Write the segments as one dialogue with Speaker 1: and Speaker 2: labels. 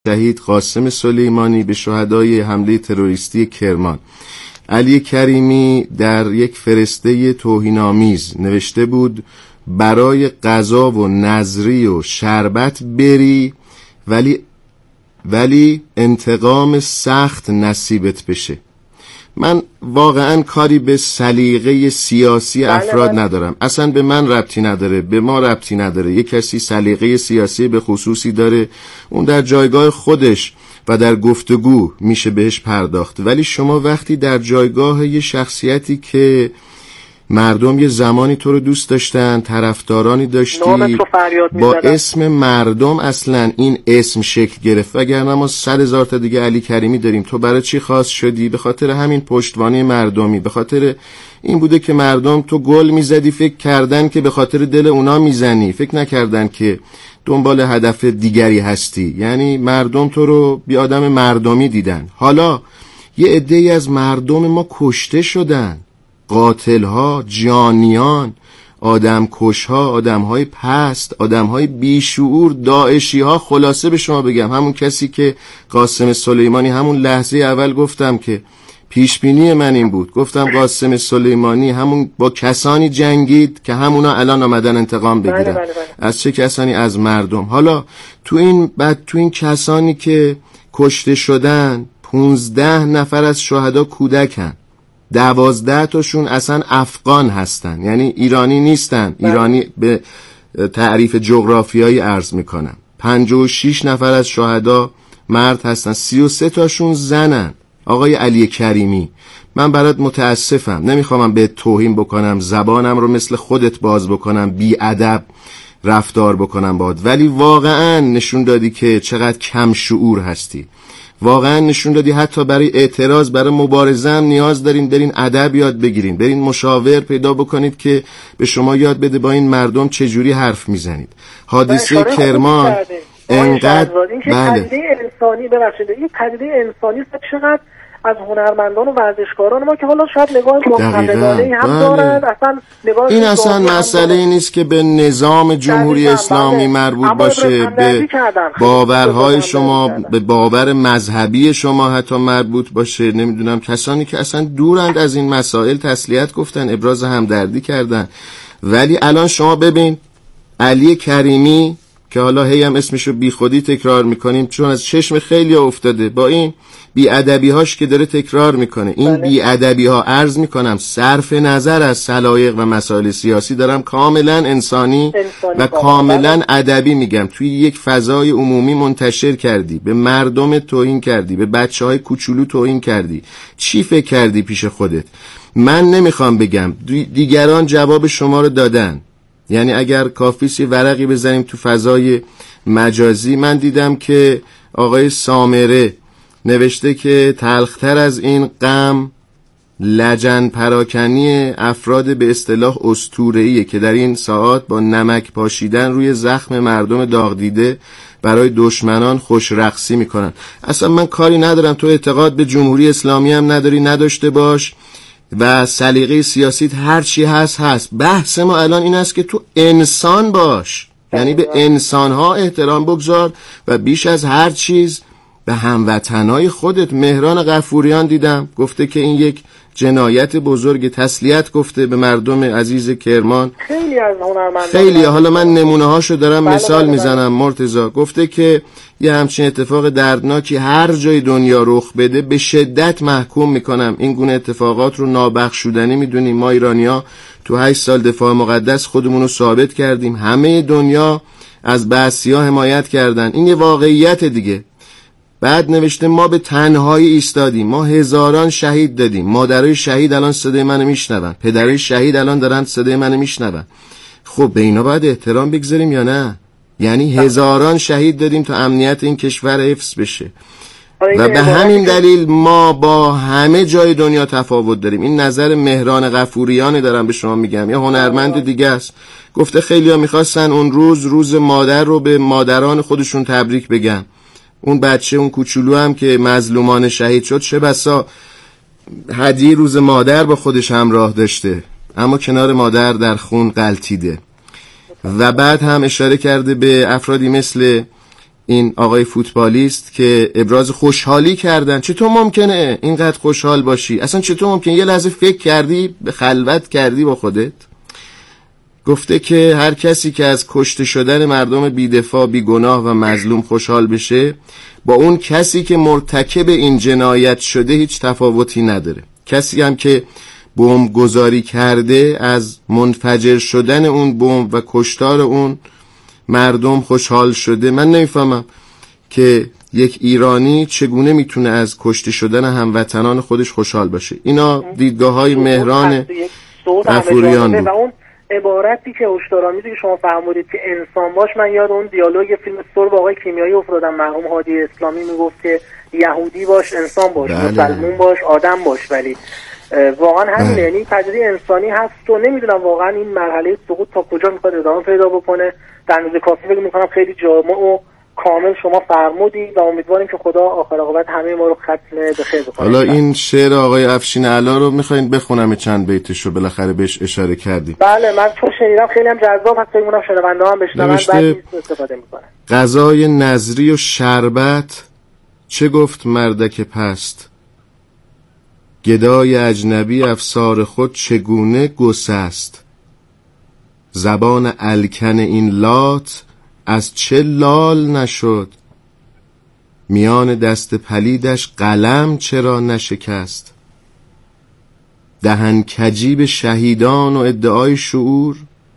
Speaker 1: شهید قاسم سلیمانی به شهدای حمله تروریستی کرمان. علی کریمی در یک فرسته توهین‌آمیز نوشته بود برای غذا و نظری و شربت بری ولی انتقام سخت نصیبت بشه. من واقعا کاری به سلیقه سیاسی افراد ندارم، اصلا به من ربطی نداره، به ما ربطی نداره. یک کسی سلیقه سیاسی به خصوصی داره، اون در جایگاه خودش و در گفتگو میشه بهش پرداخت. ولی شما وقتی در جایگاه یه شخصیتی که مردم یه زمانی تو رو دوست داشتن، طرفدارانی داشتی، با اسم مردم اصلا این اسم شکل گرفت، وگرنه ما 100,000 تا دیگه علی کریمی داریم. تو برای چی خاص شدی؟ به خاطر همین پشتوانه مردمی، به خاطر این بوده که مردم تو گل میزدی، فکر کردن که به خاطر دل اونا میزنی، فکر نکردن که دنبال هدف دیگری هستی. یعنی مردم تو رو بی آدم مردمی دیدن. حالا یه عده‌ای از مردم ما کشته شدن، قاتل‌ها، جانیان، آدمکش‌ها، آدم‌های پست، آدم‌های بیشعور، داعشی‌ها. خلاصه به شما بگم، همون کسی که قاسم سلیمانی، همون لحظه اول گفتم که پیشبینی من این بود، گفتم قاسم سلیمانی همون با کسانی جنگید که همونا الان آمدن انتقام بگیرن. بله. از چه کسانی؟ از مردم. حالا تو این کسانی که کشته شدن 15 نفر از شهدا کودکن، 12 تاشون اصلا افغان هستن، یعنی ایرانی نیستن. ایرانی به تعریف جغرافیایی عرض میکنم. 56 نفر از شهدا مرد هستن، 33 تاشون زنن. آقای علی کریمی، من برات متاسفم، نمیخوام به توهین بکنم، زبانم رو مثل خودت باز بکنم، بی ادب رفتار بکنم باهات، ولی واقعا نشون دادی که چقدر کم شعور هستی. واقعا نشون دادی حتی برای اعتراض، برای مبارزه هم نیاز دارین برین ادب یاد بگیرین، برین مشاور پیدا بکنید که به شما یاد بده با این مردم چجوری حرف میزنید. حادثه کرمان انقدر
Speaker 2: پدیده انسانی، ببخشید این پدیده انسانی چقدر از هنرمندان و ورزشکاران ما که حالا شاید نگاه منتقدانه هم دارن، اصلا نگاه
Speaker 1: این اصلا مسئله نیست که به نظام جمهوری اسلامی مربوط باشه، به باورهای شما، به باور مذهبی شما حتی مربوط باشه. نمیدونم، کسانی که اصلا دورند از این مسائل تسلیت گفتن، ابراز همدردی کردن. ولی الان شما ببین علی کریمی که حالا هی هم اسمشو بی خودی تکرار میکنیم چون از چشم خیلی افتاده، با این بی ادبی هاش که داره تکرار میکنه، این بی ادبی ها، عرض میکنم صرف نظر از سلایق و مسائل سیاسی، دارم کاملا انسانی و کاملا ادبی میگم، توی یک فضای عمومی منتشر کردی، به مردم توهین کردی، به بچه های کوچولو توهین کردی. چی فکر کردی پیش خودت؟ من نمیخوام بگم، دیگران جواب شما رو دادن. یعنی اگر کافیست یه ورقی بزنیم تو فضای مجازی، من دیدم که آقای سامره نوشته که تلختر از این غم لجن پراکنی افراد به اصطلاح اسطوره‌ایه که در این ساعات با نمک پاشیدن روی زخم مردم داغ دیده برای دشمنان خوش رقصی میکنن. اصلا من کاری ندارم، تو اعتقاد به جمهوری اسلامی هم نداری، نداشته باش، و سلیقه سیاسیت هر چی هست. بحث ما الان این است که تو انسان باش، یعنی به انسانها احترام بگذار و بیش از هر چیز به هموطنهای خودت. مهران غفوریان دیدم گفته که این یک جنایت بزرگ، تسلیت گفته به مردم عزیز کرمان.
Speaker 2: خیلی از هنرمندان،
Speaker 1: خیلی، حالا من نمونه هاشو دارم مثال میزنم. مرتضی گفته که یه همچین اتفاق دردناکی هر جای دنیا رخ بده به شدت محکوم میکنم. این گونه اتفاقات رو نابخشودنی میدونیم. ما ایرانی‌ها تو 8 سال دفاع مقدس خودمون رو ثابت کردیم، همه دنیا از بعثی‌ها حمایت کردن، این یه واقعیت دیگه. بعد نوشته ما به تنهایی ایستادیم، ما هزاران شهید دادیم، مادرای شهید الان صدای منو میشنون، پدرای شهید الان دارن صدای منو میشنون. خب به اینا باید احترام بگذاریم یا نه؟ یعنی هزاران شهید دادیم تا امنیت این کشور حفظ بشه و به همین دلیل ما با همه جای دنیا تفاوت داریم. این نظر مهران غفوریان دارم به شما میگم، یا هنرمند دیگه است. گفته خیلی‌ها می‌خواستن اون روز مادر رو به مادران خودشون تبریک بگن. اون بچه، اون کوچولو هم که مظلومان شهید شد، چه بسا هدیه روز مادر با خودش همراه داشته، اما کنار مادر در خون غلتیده. و بعد هم اشاره کرده به افرادی مثل این آقای فوتبالیست که ابراز خوشحالی کردن. چطور ممکنه اینقدر خوشحال باشی؟ اصلا چطور ممکنه؟ یه لحظه فکر کردی، به خلوت کردی با خودت؟ گفته که هر کسی که از کشته شدن مردم بی‌دفاع، بی‌گناه و مظلوم خوشحال بشه، با اون کسی که مرتکب این جنایت شده هیچ تفاوتی نداره. کسی هم که بمب گذاری کرده از منفجر شدن اون بمب و کشتار اون مردم خوشحال شده. من نمیفهمم که یک ایرانی چگونه میتونه از کشته شدن هموطنان خودش خوشحال باشه. اینا دیدگاه‌های مهران غفوریان بود.
Speaker 2: و اون عبارتی که هشدارآمیزی که شما فرمودید که انسان باش، من یاد اون دیالوگ فیلم سر با آقای کیمیایی افتادم، مرحوم هادی اسلامی میگفت که یهودی باش، انسان باش، مسلمون باش، آدم باش. ولی واقعا همین، یعنی پدیده انسانی هست و نمیدونم واقعا این مرحله سقوط تا کجا میخواد ادامه پیدا بکنه. در اندازه کافی فکر میکنم خیلی جامع و کامل شما فرمودید و امیدواریم که خدا آخر عاقبت همه ما رو ختم به خیر بکنه.
Speaker 1: حالا این شعر آقای افشین علا رو میخواین بخونم چند بیتش رو؟ بالاخره بهش اشاره کردیم.
Speaker 2: بله، من چون شنیدم خیلی هم جذاب هست، فکر می‌کنم شنونده‌ها هم بشنون بعد استفاده می‌کنن.
Speaker 1: غذای نظری و شربت چه گفت مردک پست، گدای اجنبی افسار خود چگونه گسست، زبان الکن این لات از چه لال نشد، میان دست پلیدش قلم چرا نشکست، دهن کجی شهیدان و ادعای شعور،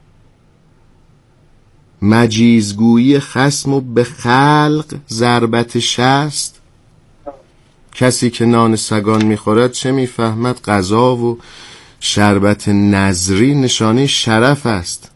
Speaker 1: مجیزگویی خصم و به خلق ضربت شست، کسی که نان سگان میخورد چه میفهمد غذا و شربت نظری نشانه شرف است،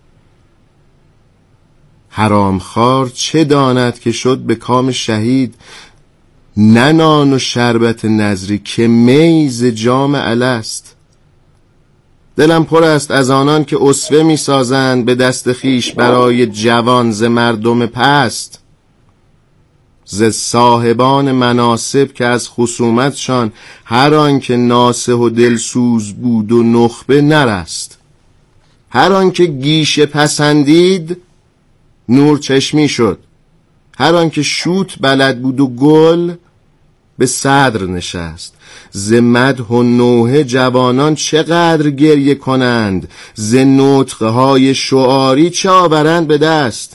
Speaker 1: حرامخوار چه داند که شد به کام شهید، نه نان و شربت نظری که میز جام الست، دلم پر است از آنان که اسوه می سازند به دست خیش برای جوان ز مردم پست، ز صاحبان مناصب که از خصومتشان هر آن که ناصح و دلسوز بود و نخبه نرست، هر آن که گیشه پسندید نور چشمی شد، هر آن که شوت بلد بود و گل به صدر نشست، ز مدح و نوحه جوانان چقدر گریه کنند، ز نطقهای شعاری چه آورند به دست،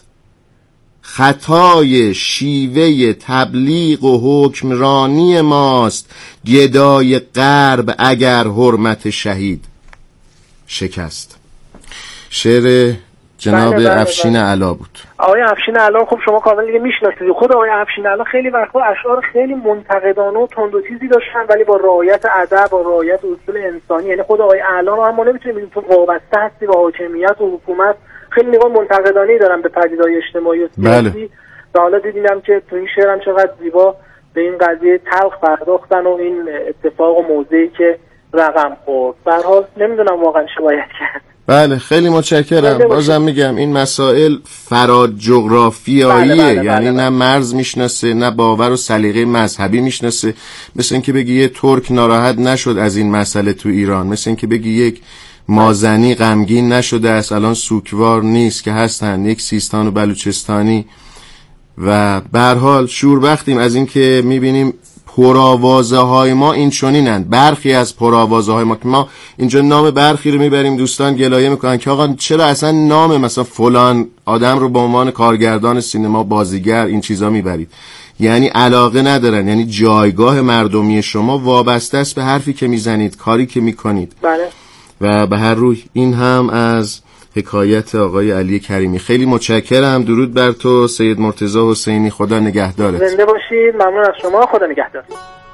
Speaker 1: خطای شیوه تبلیغ و حکمرانی ماست، گدای غرب اگر حرمت شهید شکست. شعر جناب افشین علا بود.
Speaker 2: آقای افشین علا خب شما کامل دیگه میشناسید. خود آقای افشین علا خیلی وقتا اشعار خیلی منتقدانه و تند و تیزی داشتن، ولی با رعایت ادب و رعایت اصول انسانی. یعنی خود آقای علا رو هم ما نمیتونیم بگیم تو وابسته هستی با حاکمیت و حکومت، خیلی نگاه منتقدانه‌ای دارن به پدیده‌های اجتماعی و سیاسی. و حالا دیدیم که تو این شعر هم چقدر زیبا به این قضیه تلخ پرداختن و این اتفاق و موضوعی که رقم خورد. به هر حال نمیدونم واقعا چه باید کرد.
Speaker 1: بله خیلی متشکرم. بازم میگم این مسائل فراد جغرافیاییه. یعنی نه مرز میشناسه، نه باور و سلیقه مذهبی میشناسه. مثل این که بگی یه ترک ناراحت نشد از این مسئله تو ایران، مثل این که بگی یک مازنی غمگین نشده است الان سوگوار نیست، که هستن یک سیستان و بلوچستانی. و به هر حال شوربختیم از این که میبینیم پرآوازه های ما این چنینند. برخی از پرآوازه های ما که ما اینجا نام برخی رو میبریم، دوستان گلایه میکنن که آقا چرا اصلا نام مثلا فلان آدم رو به عنوان کارگردان سینما، بازیگر، این چیزا میبرید. یعنی علاقه ندارن، یعنی جایگاه مردمی شما وابسته است به حرفی که میزنید، کاری که میکنید.
Speaker 2: بله.
Speaker 1: و به هر روی این هم از حکایت آقای علی کریمی. خیلی متشکرم. درود بر تو سید مرتضی حسینی. خدا نگهدارت.
Speaker 2: زنده باشید. ممنون از شما. خدا نگهدار.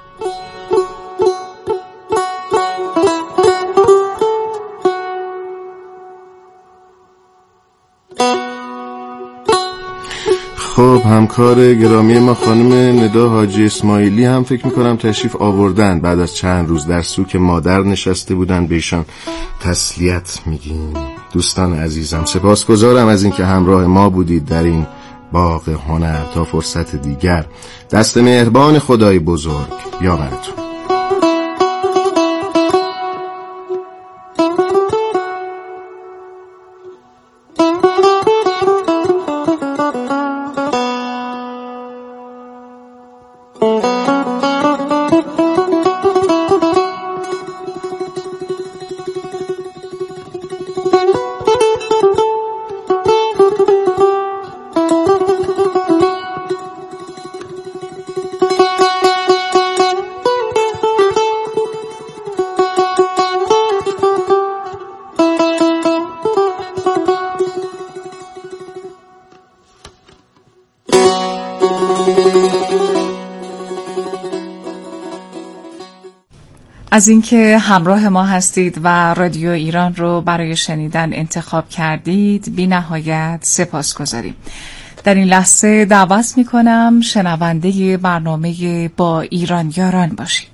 Speaker 1: خب همکار گرامی ما خانم ندا حاجی اسماعیلی هم فکر میکنم تشریف آوردن. بعد از چند روز در سوک مادر نشسته بودن، بهشان تسلیت میگیم. دوستان عزیزم سپاسگزارم از اینکه همراه ما بودید در این باغ هنر. تا فرصت دیگر، دست مهربان خدای بزرگ یاورتون.
Speaker 3: از اینکه همراه ما هستید و رادیو ایران رو برای شنیدن انتخاب کردید بی نهایت سپاسگزاریم. در این لحظه دعوت میکنم شنونده برنامه با ایران یاران باشید.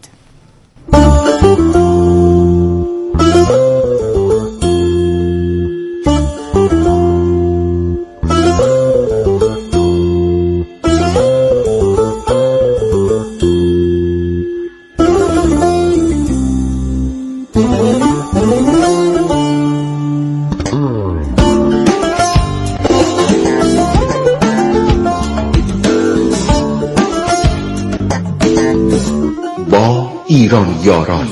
Speaker 4: ایران یاران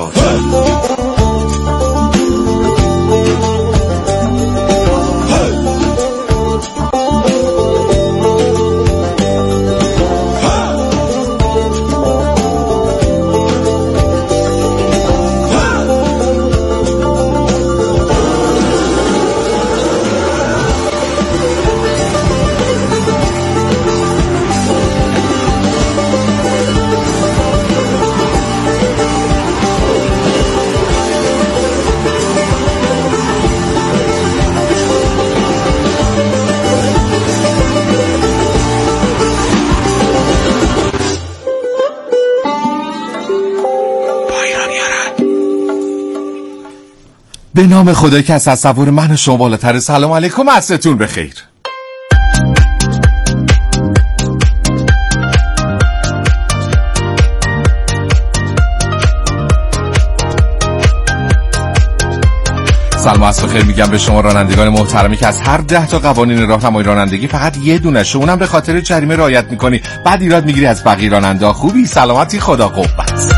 Speaker 5: به نام خدایی که از تصور من و شما بالاتر. سلام علیکم، عصرتون بخیر. سلام عصر بخیر میگم به شما رانندگان محترمی که از هر 10 تا قوانین راهنمایی رانندگی فقط یه دونش اونم به خاطر جریمه رعایت میکنی، بعد ایراد میگیری از بقیه راننده. خوبی، سلامتی، خدا قوت.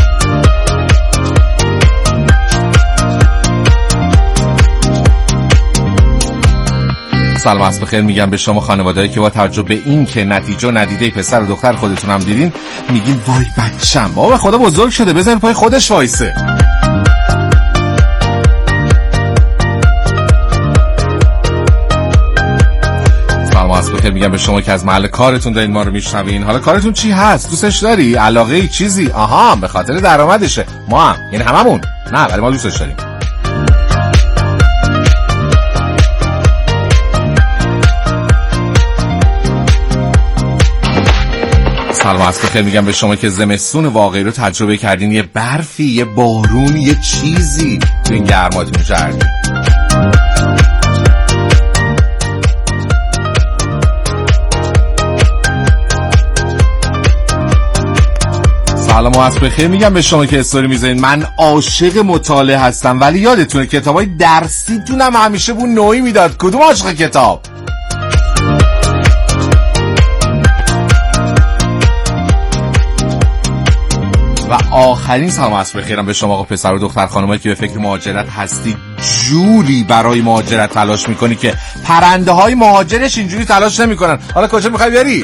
Speaker 5: سلام عصر بخیر میگم به شما خانواده‌ای که با توجه به این که نتیجه و ندیده پسر و دختر خودتون هم دیدین میگین وای بچم بابا خدا بزرگ شده بذار پای خودش وایسه. سلام عصر بخیر میگم به شما که از محل کارتون دارین ما رو میشنوین. حالا کارتون چی هست؟ دوستش داری؟ علاقه ای چیزی؟ آها به خاطر درآمدشه. ما هم یعنی هممون نه ولی ما دوستش داریم. سلام عصر بخیر میگم به شما که زمستون واقعی رو تجربه کردین، یه برفی، یه بارون، یه چیزی تو این گرماتون کردین. سلام عصر بخیر میگم به شما که استوری میذارین من عاشق مطالعه هستم، ولی یادتونه کتابای درسیتونم همیشه بو نوعی میداد. کدوم عاشق کتاب؟ و آخرین سلام عصر بخیرم به شما آقا پسر و دختر خانمایی که به فکر مهاجرت هستی، جوری برای مهاجرت تلاش میکنی که پرنده های مهاجرش اینجوری تلاش نمیکنن. حالا کجا میخوای بری؟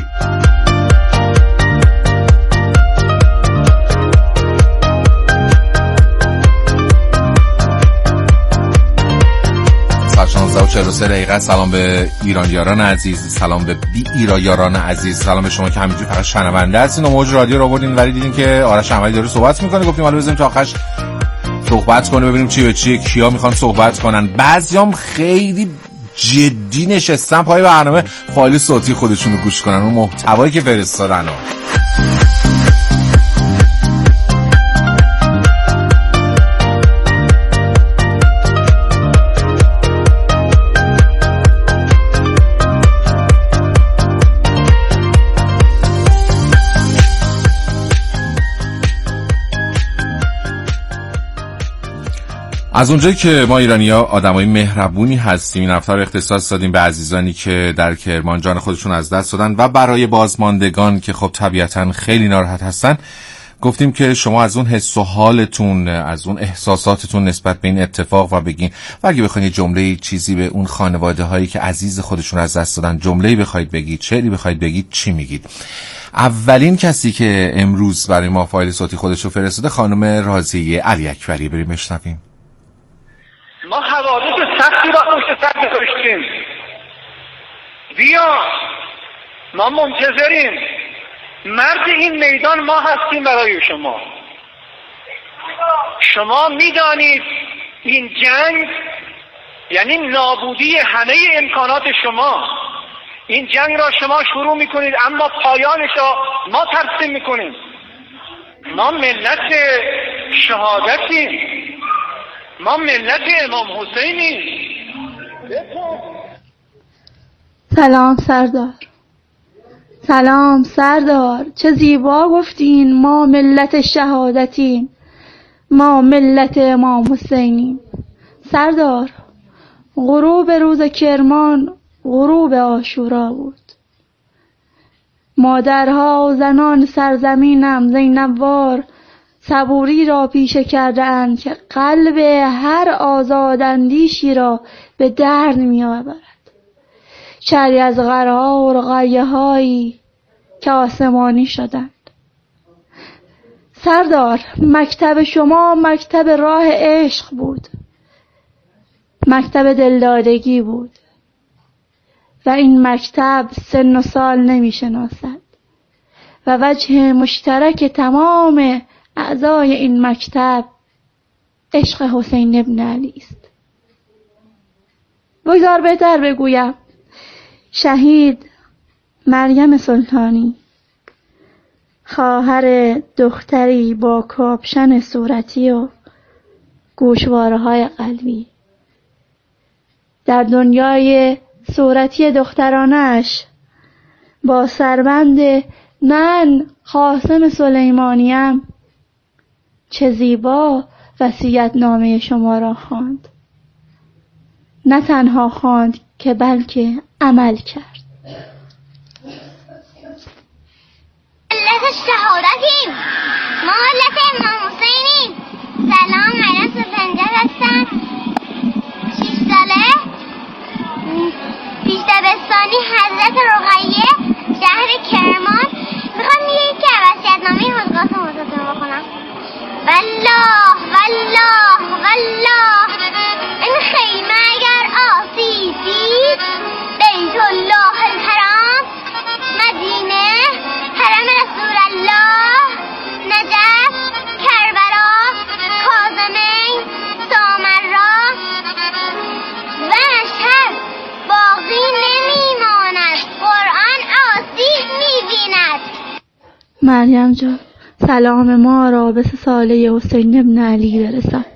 Speaker 5: ساعت 16:43. سلام به ایران یاران عزیز، سلام به بی ایران یاران عزیز، سلام به شما که همینجوری فقط شنونده هستین و موج رادیو رو آوردین ولی دیدین که آرش عملی داره صحبت میکنه، گفتیم حالا بزنیم تا آخرش صحبت کنه ببینیم چی به چیه، کیا میخوان صحبت کنن. بعضیام خیلی جدی نشستن پای برنامه فایل صوتی خودشون رو گوش کنن اون محتوایی که فرستادن. از اونجایی که ما ایرانی‌ها آدمای مهربونی هستیم، این هفته رو اختصاص دادیم به عزیزانی که در کرمان جان خودشون از دست دادن و برای بازماندگان که خب طبیعتاً خیلی ناراحت هستن گفتیم که شما از اون حس و حالتون، از اون احساساتتون نسبت به این اتفاق و بگین و اگه بخواید جمله چیزی به اون خانواده هایی که عزیز خودشون از دست دادن جمله‌ای بخواید بگید، شعری بخواید بگید، چی میگید؟ اولین کسی که امروز برای ما فایل صوتی خودش رو فرستاده خانم راضیه علی اکبری. بریم بشنویم.
Speaker 4: ما حوادث سختی را پشت سر گذاشتیم، بیا ما منتظریم، مرد این میدان ما هستیم برای شما. شما میدانید این جنگ یعنی نابودی همه امکانات شما. این جنگ را شما شروع میکنید اما پایانش را ما ترسیم میکنیم. ما ملت شهادتیم، ما ملت امام حسینیم.
Speaker 6: سلام سردار، سلام سردار، چه زیبا گفتین ما ملت شهادتیم، ما ملت امام حسینیم. سردار، غروب روز کرمان غروب عاشورا بود. مادرها و زنان سرزمینم زینبوار صبوری را پیشه کرده اند که قلب هر آزاداندیشی را به درد می آورد. چری از غرار غایه هایی که آسمانی شدند. سردار، مکتب شما مکتب راه عشق بود، مکتب دلدادگی بود و این مکتب سن و سال نمی شناسد و وجه مشترک تمام اعضای این مکتب عشق حسین ابن علی است. بگذار بهتر بگویم شهید مریم سلطانی، خواهر دختری با کاپشن صورتی و گوشواره‌های قلبی، در دنیای صورتی دخترانش با سربند من قاسم سلیمانیم چه زیبا وصیت نامه شما را خواند. نه تنها خواند که بلکه عمل کرد.
Speaker 7: ملت شهادتیم، ما ملت امام حسینیم. سلام، مریم سلطانجان هستم، 6 ساله، پیش دبستانی حضرت رقیه، شهر کرمان. میخوام یکی از وصیت‌نامه حاج قاسم واسهتون بخونم. والله والله والله این خیمه اگر آسیب دید، بیت الله الحرام، مدینه، حرم رسول الله، نجف، کربلا، کاظمین، سامرا و مشهد باقی نمیماند. قرآن آسیب میبیند.
Speaker 6: مریم جان، سلام ما را به ساله حسین ابن علی برسان.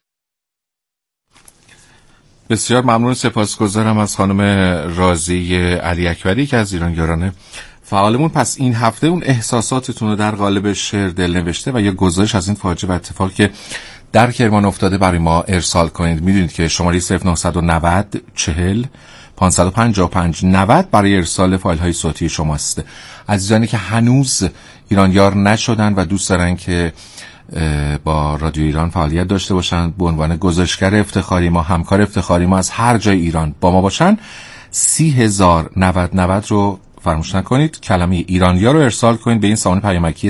Speaker 5: بسیار ممنون، سپاسگزارم از خانم راضیه علی اکبری که از ایرانیاران فعالمون. پس این هفته اون احساساتتون رو در قالب شعر دل نوشته و یا گزارش از این فاجعه و اتفاقی که در کرمان افتاده برای ما ارسال کنید. میدونید که شماره 0990 40 555 90 برای ارسال فایل های صوتی شماست. عزیزانی که هنوز ایرانیار نشدن و دوست دارن که با رادیو ایران فعالیت داشته باشن، به عنوان گزارشگر افتخاری ما، همکار افتخاری ما از هر جای ایران با ما باشن، 30,090 رو فراموش نکنید، کلمه ایرانیار رو ارسال کنید به این سامانه پیامکی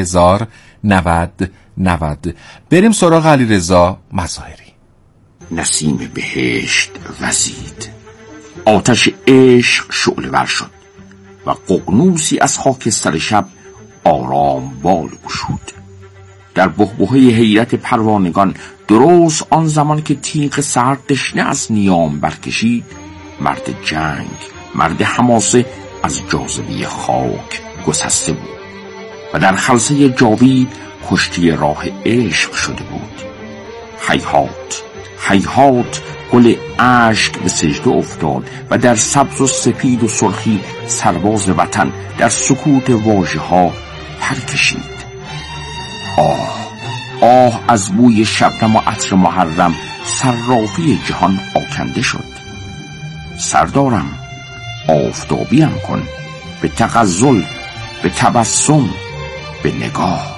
Speaker 5: 30,090. بریم سراغ علیرضا مظاهری.
Speaker 8: نسیم بهشت وزید، آتش عشق شعله ور شد و ققنوسی از خاکستر شب آرام بال گشود. در بحبوحه حیرت پروانگان، درست آن زمان که تیغ سرد دشنه از نیام برکشید، مرد جنگ، مرد حماسه از جاذبه خاک گسسته بود و در خلسه جاوید کشتی راه عشق شده بود. هیهات هیهات، گل اشک به سجده افتاد و در سبز و سپید و سرخی سرباز وطن در سکوت واژه‌ها پر کشید. آه از بوی شبنم و عطر محرم صرافی جهان آکنده شد. سردارم آفتابیم کن به تغزل، به تبسم، به نگاه.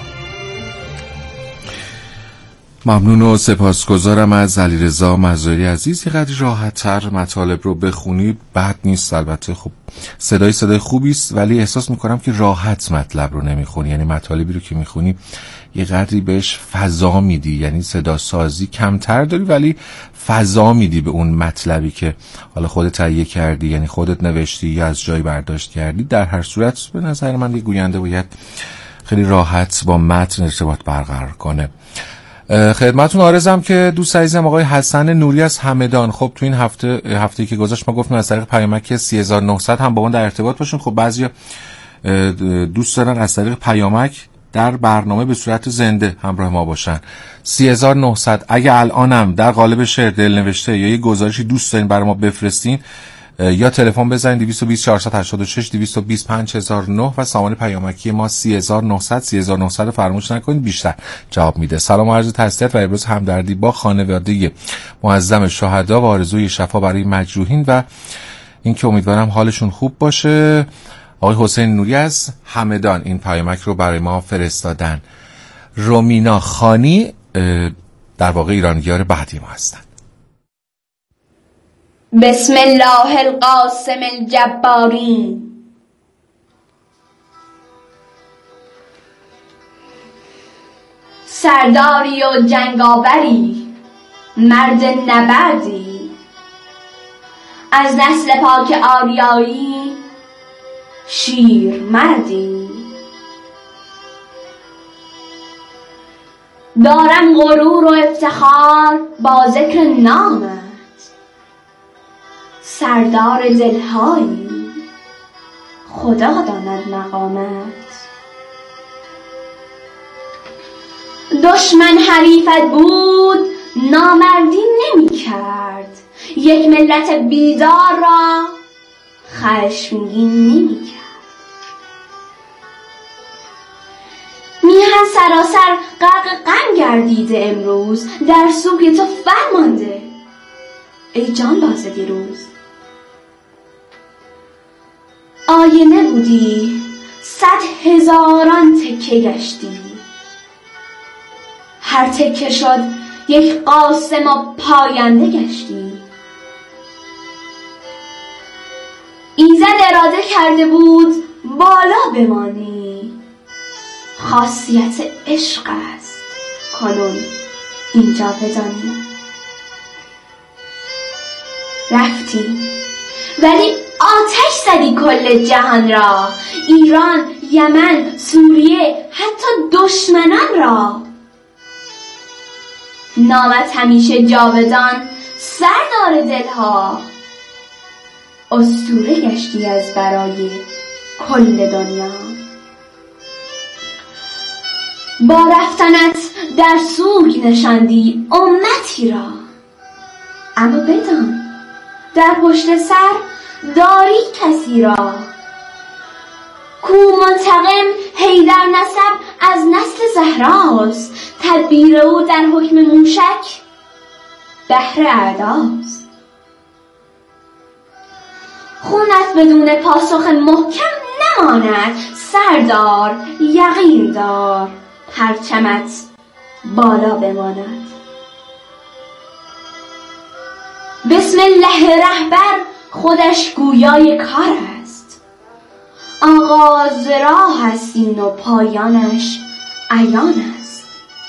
Speaker 5: ممنون و سپاسگزارم از علیرضا مزاری عزیز. یه قدری راحت‌تر مطالب رو بخونی بد نیست. البته خب صدای خوبی است، ولی احساس میکنم که راحت مطلب رو نمیخونی. یعنی مطالبی رو که میخونی یه قدری بهش فضا میدی، یعنی صدا سازی کمتر داری ولی فضا میدی به اون مطلبی که حالا خودت تهیه کردی، یعنی خودت نوشتی یا از جایی برداشت کردی. در هر صورت به نظر من یه گوینده باید خیلی راحت با متن ارتباط برقرار کنه. خدمتون عرضم که دوست عزیزم آقای حسن نوری از همدان، خب تو این هفته که گذشت ما گفتیم از طریق پیامک 3900 هم با اون در ارتباط باشون. خب بعضی دوست دارن از طریق پیامک در برنامه به صورت زنده همراه ما باشن. 3900 اگه الانم در قالب شعر دلنوشته یا یه گزارشی دوست دارین برای ما بفرستین، یا تلفن بزنید 220 486 220 5009 و سامان پیامکی ما 3900 فراموش نکنید، بیشتر جواب میده. سلام و عرض تسلیت و ابراز همدردی با خانواده معظم شهدا و آرزوی شفا برای مجروحین و اینکه امیدوارم حالشون خوب باشه. آقای حسین نوری از همدان این پیامک رو برای ما فرستادن. رومینا خانی در واقع ایرانیار بعدی ما هستن.
Speaker 9: بسم الله القاسم الجبارین. سرداری و جنگاوری، مرد نبردی، از نسل پاک آریایی، شیر مردی. دارم غرور و افتخار با ذکر نامت، سردار دلهایی، خدا داند مقامت. دشمن حریفت بود نامردی نمی کرد، یک ملت بیدار را خشمگین نمی کرد. میهن سراسر غرق غم گردیده امروز، در سوگ تو فرمانده ای جان باز دیروز. آینه بودی 100,000 تکه گشتی، هر تکه شد یک قاسم و پاینده گشتی. ایزد اراده کرده بود بالا بمانی، خاصیت عشق است کنون اینجا بدانی. رفتی ولی آتش زدی کل جهان را، ایران، یمن، سوریه، حتی دشمنان را. نامت همیشه جاودان سردار دلها، اسطوره گشتی از برای کل دنیا. با رفتنت در سوگ نشاندی امتی را، اما بدان در پشت سر داری کسی را، کو منتقم حیدر نسب از نسل زهراست، تدبیر او در حکم موشک بهر اعداست. خونت بدون پاسخ محکم نماند، سردار یقین دار پرچمت بالا بماند. بسم الله رهبر خودش گویای کار است، آغاز راه است این و پایانش عیان است.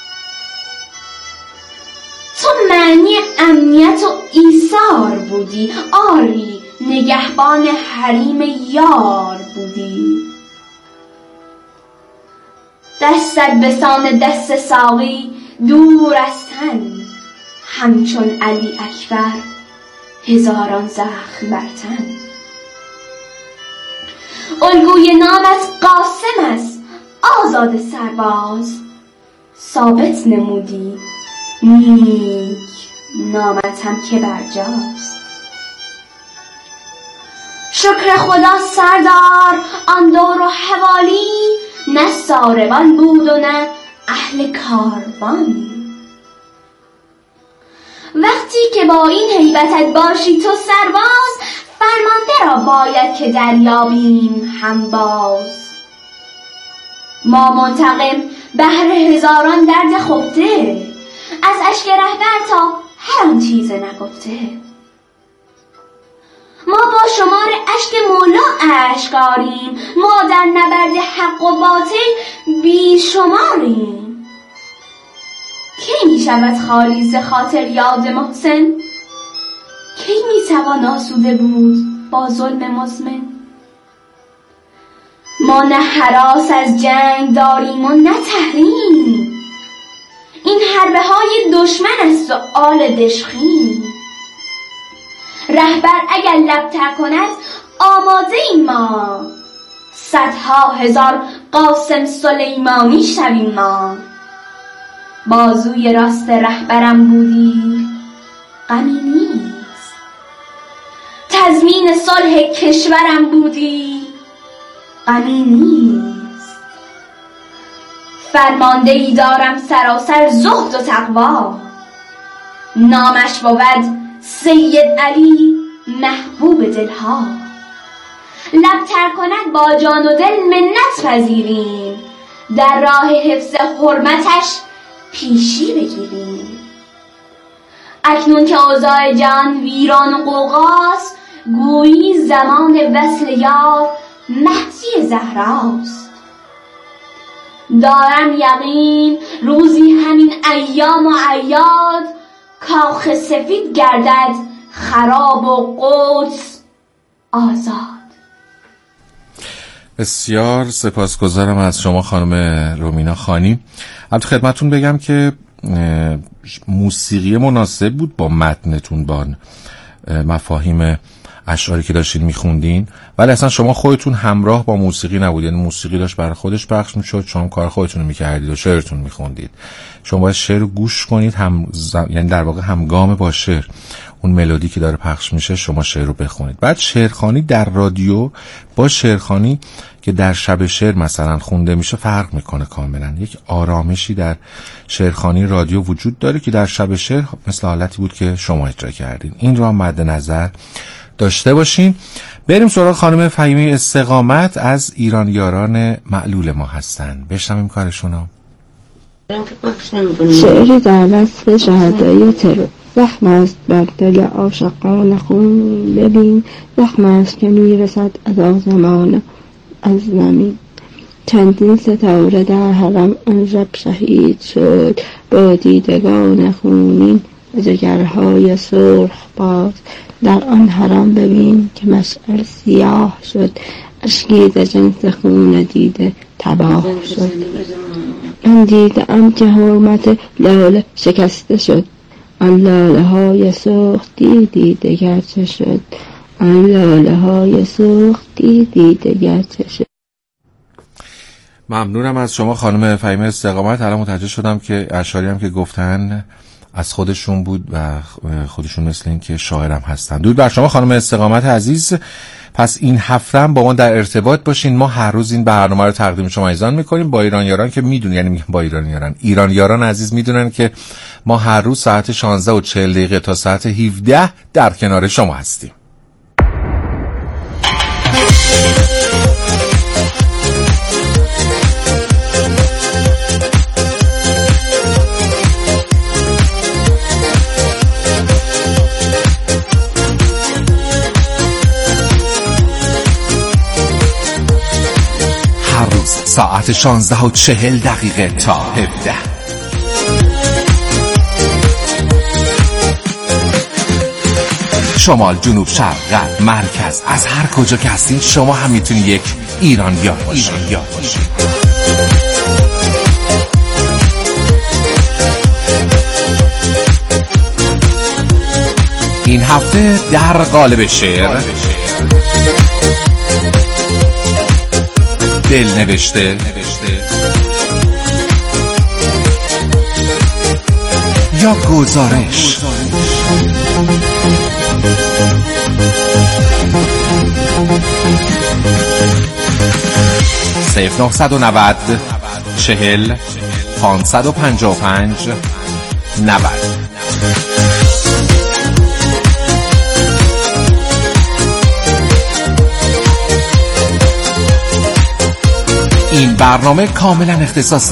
Speaker 9: تو معنی امنیت و ایثار بودی، آری نگهبان حریم یار بودی. دستت بسان دست ساقی دور از تن، همچون علی اکبر هزاران زخم بر تن. الگوی نامت قاسم است آزاد سرباز، ثابت نمودی نیک نامت هم که برجاست. شکر خدا سردار آن دور و حوالی، نه ساربان بود و نه اهل کاروانی. وقتی که با این هیبتت باشی تو سرباز، فرمانده را باید که دریابیم هم باز. ما منتقم بهر هزاران درد خفته، از اشک رهبر تا هر آن چیز نگفته. ما با شمار اشک مولا اشکاریم، ما در نبرد حق و باطل بی شماریم. کی می شود خالی ز خاطر یاد محسن؟ کی می توان آسوده بود با ظلم مزمن؟ ما نه هراس از جنگ داریم و نه تحریم، این حربه های دشمن است و آل دشخیم. رهبر اگر لبتر کند آماده ایم ما، صدها هزار قاسم سلیمانی شویم ما. بازوی راست رهبرم بودی غمی نیست، تضمین صلح کشورم بودی غمی نیست. فرماندهی دارم سراسر زهد و تقوا، نامش بود سید علی محبوب دلها. لبتر کند با جان و دل منت پذیریم، در راه حفظ حرمتش پیشی بگیریم. اکنون که اوضاع جان ویران و غوغاست، گویی زمان وصل یار مهدی زهراست. دارم یقین روزی همین ایام و اعیاد، کاخ سفید گردد خراب و قدس آزاد.
Speaker 5: بسیار سپاسگزارم از شما خانم رومینا خانی. البته خدمتتون بگم که موسیقی مناسب بود با متنتون، با مفاهیم اشعاری که داشتین میخوندین، ولی اصلا شما خودتون همراه با موسیقی نبودید. یعنی موسیقی داشت برای خودش پخش میشد، شما کار خودتون رو میکردید و شعرتون میخوندید. شما باید شعر رو گوش کنید، یعنی در واقع همگام با شعر، اون ملودی که داره پخش میشه شما شعر رو بخونید. بعد شعرخوانی در رادیو با شعرخوانی که در شب شعر مثلا خونده میشه فرق میکنه کاملا. یک آرامشی در شعرخوانی رادیو وجود داره که در شب شعر مثل حالتی بود که شما اجرا کردین. این رو مد نظر داشته باشین. بریم سراغ خانم فهیمه استقامت، از ایرانیاران معلول ما هستن. بشنویم کارشونو.
Speaker 10: شعری در وصف شهدای ترور. زخم است بر دل عاشقان خون، ببین زخم است که میرسد از آسمان از زمین. چندین ستاره در حرم آن شب شهید شد، با دیدگان خونین و جگرهای سرخ باز. در آن حرم ببین که مشعل سیاه شد، اشکی ز جنس خون دیده تباه شد. من دیدم که حرمت لاله شکسته شد، آن لاله های سرخ دیدی دگر چه شد، آن لاله های سرخ دیدی دگر چه شد.
Speaker 5: ممنونم از شما خانم فهیمه استقامت. الان متوجه شدم که اشعاری هم که گفتن از خودشون بود و خودشون مثل این که شاعرم هستن. درود بر شما خانم استقامت عزیز. پس این هفته هم با ما در ارتباط باشین. ما هر روز این برنامه رو تقدیم شما ایزان میکنیم با ایرانیاران که میدونن، یعنی میگم با ایرانیاران عزیز میدونن که ما هر روز ساعت 16:40 تا ساعت 17 در کنار شما هستیم. ساعت 16:40 تا 17. شمال، جنوب، شرق، غرب، مرکز، از هر کجا که هستین شما هم میتونید یک ایرانیار باشید. این هفته در قالب شعر دل نوشته یا گزارش. 0990 40 555 90. این برنامه کاملا اختصاص